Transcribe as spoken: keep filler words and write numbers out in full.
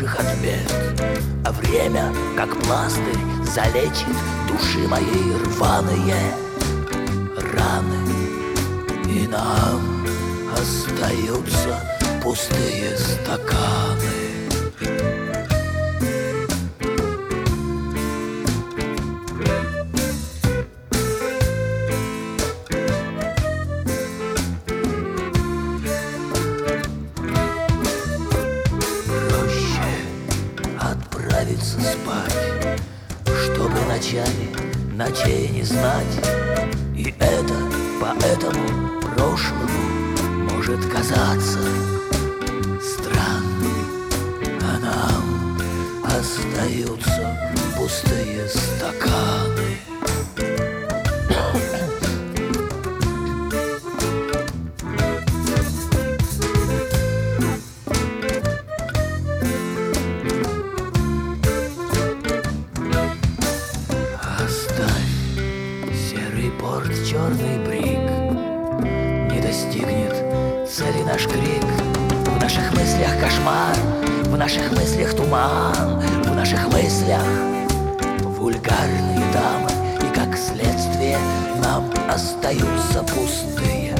наших ответ. А время, как пластырь, залечит души моей рваные раны. И нам остаются пустые стаканы. Отправиться спать, чтобы ночами ночей не знать. И это поэтому прошлому может казаться странным, а нам остаются пустые стаканы. Порт, черный брик, не достигнет цели наш крик. В наших мыслях кошмар, в наших мыслях туман, в наших мыслях вульгарные дамы. И как следствие нам остаются пустые